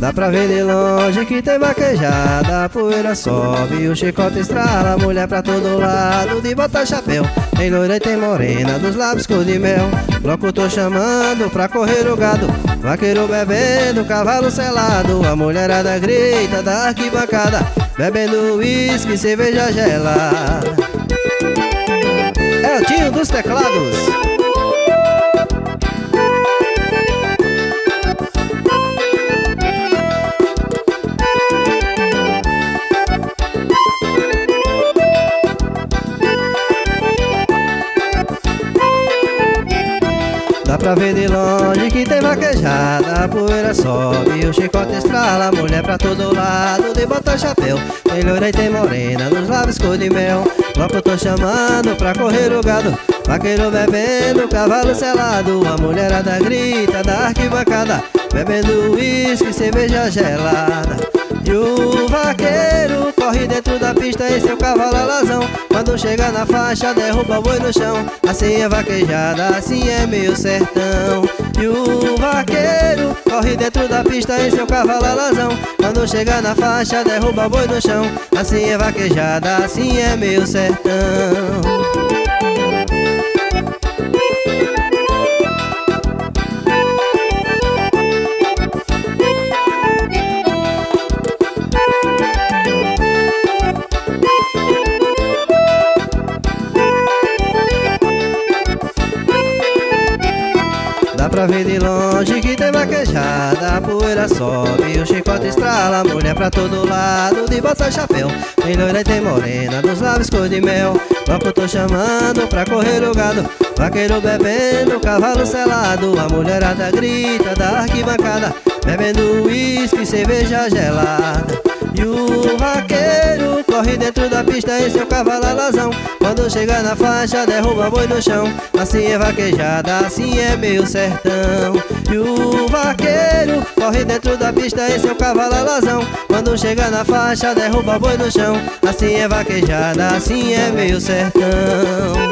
Dá pra ver de longe que tem vaquejada, a poeira sobe, o chicote estrala, mulher pra todo lado, de bota chapéu. Tem loira e tem morena, dos lábios cor de mel. Bloco tô chamando pra correr o gado, vaqueiro bebendo, cavalo selado. A mulherada grita da arquibancada, bebendo uísque, cerveja gelada. É o tio dos teclados. Dá pra ver de longe que tem vaquejada, a poeira sobe, o chicote estrala, mulher pra todo lado, de bota chapéu. Tem loira e tem morena, nos lábios cor de mel. Logo eu tô chamando pra correr o gado, vaqueiro bebendo, cavalo selado. A mulherada grita da arquibancada, bebendo uísque, cerveja gelada. E o vaqueiro corre dentro da pista em seu cavalo alazão. Quando chega na faixa derruba o boi no chão. Assim é vaquejada, assim é meu sertão. E o vaqueiro corre dentro da pista em seu cavalo alazão. Quando chega na faixa derruba o boi no chão. Assim é vaquejada, assim é meu sertão. Dá pra ver de longe que tem vaquejada, a poeira sobe, o chicote estrala, mulher pra todo lado, de bota chapéu. Tem loira e tem morena, dos lábios cor de mel. Logo eu tô chamando pra correr o gado, vaqueiro bebendo, cavalo selado. A mulherada grita da arquibancada, bebendo uísque, cerveja gelada. E o vaqueiro corre dentro da pista em seu cavalo alazão. Quando chega na faixa derruba boi no chão. Assim é vaquejada, assim é meu sertão. E o vaqueiro corre dentro da pista em seu cavalo alazão. Quando chega na faixa derruba boi no chão. Assim é vaquejada, assim é meu sertão.